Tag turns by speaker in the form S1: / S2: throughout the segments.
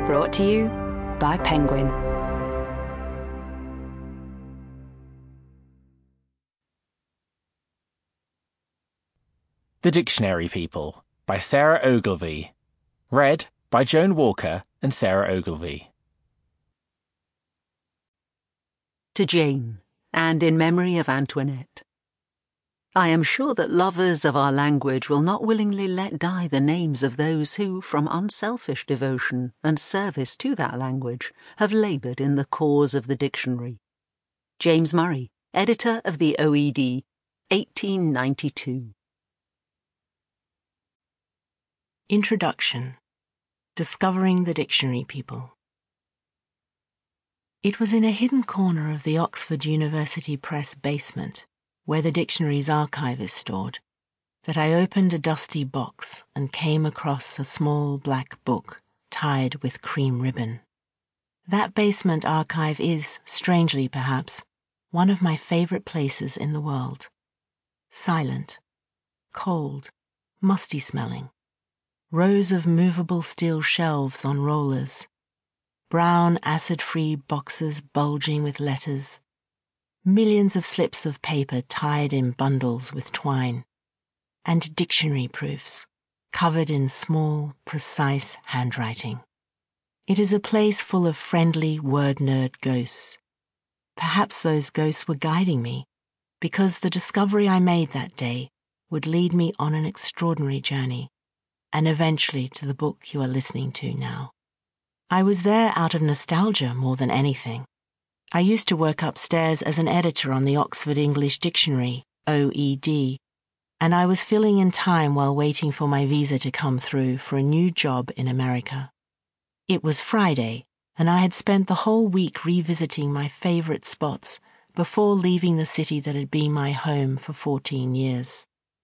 S1: Brought to you by Penguin.
S2: The Dictionary People by Sarah Ogilvie. Read by Joan Walker and Sarah Ogilvie.
S3: To Jane, and in memory of Antoinette. I am sure that lovers of our language will not willingly let die the names of those who, from unselfish devotion and service to that language, have laboured in the cause of the dictionary. James Murray, editor of the OED, 1892.
S4: Introduction. Discovering the Dictionary People. It was in a hidden corner of the Oxford University Press basement, where the dictionary's archive is stored, that I opened a dusty box and came across a small black book tied with cream ribbon. That basement archive is, strangely perhaps, one of my favourite places in the world. Silent, cold, musty-smelling, rows of movable steel shelves on rollers, brown acid-free boxes bulging with letters, millions of slips of paper tied in bundles with twine, and dictionary proofs covered in small, precise handwriting. It is a place full of friendly word-nerd ghosts. Perhaps those ghosts were guiding me, because the discovery I made that day would lead me on an extraordinary journey, and eventually to the book you are listening to now. I was there out of nostalgia more than anything. I used to work upstairs as an editor on the Oxford English Dictionary, OED, and I was filling in time while waiting for my visa to come through for a new job in America. It was Friday, and I had spent the whole week revisiting my favourite spots before leaving the city that had been my home for 14 years.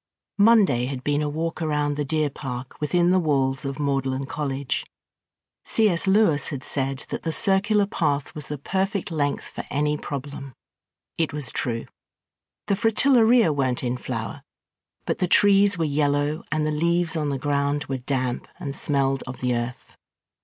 S4: Monday had been a walk around the deer park within the walls of Magdalen College. C.S. Lewis had said that the circular path was the perfect length for any problem. It was true. The fritillaria weren't in flower, but the trees were yellow and the leaves on the ground were damp and smelled of the earth.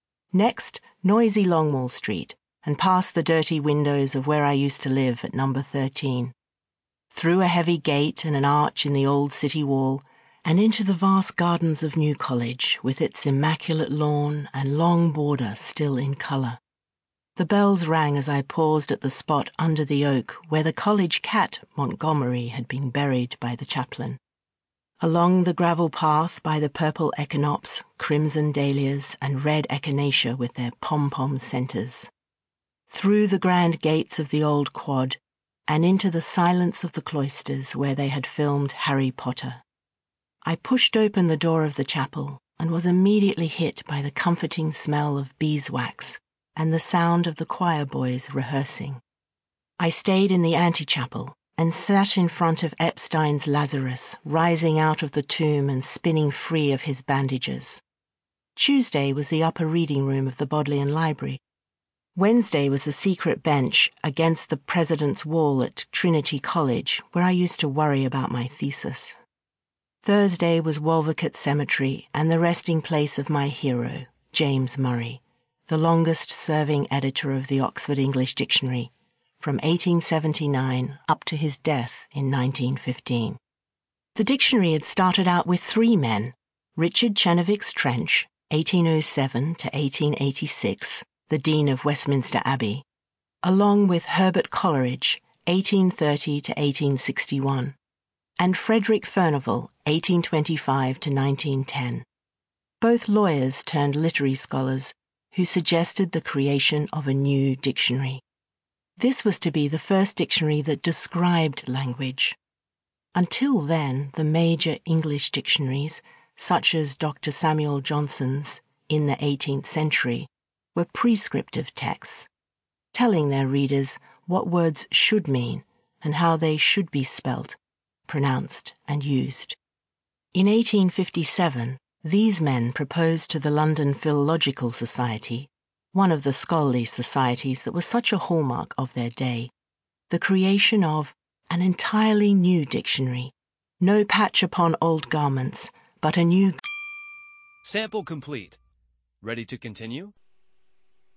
S4: Next, noisy Longmore Street, and past the dirty windows of where I used to live at number 13. Through a heavy gate and an arch in the old city wall, and into the vast gardens of New College, with its immaculate lawn and long border still in colour. The bells rang as I paused at the spot under the oak where the college cat, Montgomery, had been buried by the chaplain. Along the gravel path by the purple echinops, crimson dahlias, and red echinacea with their pom-pom centres. Through the grand gates of the old quad, and into the silence of the cloisters where they had filmed Harry Potter. I pushed open the door of the chapel and was immediately hit by the comforting smell of beeswax and the sound of the choir boys rehearsing. I stayed in the antechapel and sat in front of Epstein's Lazarus, rising out of the tomb and spinning free of his bandages. Tuesday was the upper reading room of the Bodleian Library. Wednesday was the secret bench against the President's Wall at Trinity College, where I used to worry about my thesis. Thursday was Wolvercote Cemetery and the resting place of my hero, James Murray, the longest-serving editor of the Oxford English Dictionary, from 1879 up to his death in 1915. The dictionary had started out with 3 men, Richard Chenevix Trench, 1807 to 1886, the Dean of Westminster Abbey, along with Herbert Coleridge, 1830 to 1861, and Frederick Furnivall, 1825 to 1910, both lawyers turned literary scholars who suggested the creation of a new dictionary. This was to be the first dictionary that described language. Until then, the major English dictionaries, such as Dr. Samuel Johnson's in the 18th century, were prescriptive texts, telling their readers what words should mean and how they should be spelt, pronounced, and used. In 1857, these men proposed to the London Philological Society, one of the scholarly societies that was such a hallmark of their day, the creation of an entirely new dictionary, no patch upon old garments, but a new...
S5: Sample complete. Ready to continue?